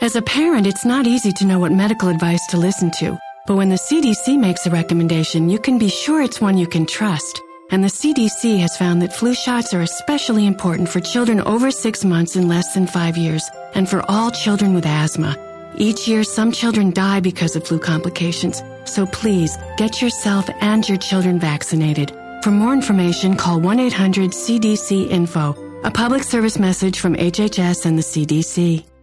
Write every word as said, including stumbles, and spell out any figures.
As a parent, it's not easy to know what medical advice to listen to, but when the C D C makes a recommendation, you can be sure it's one you can trust. And the C D C has found that flu shots are especially important for children over six months and less than five years, and for all children with asthma. Each year, some children die because of flu complications, so please get yourself and your children vaccinated. For more information, call one eight hundred C D C info, a public service message from H H S and the C D C.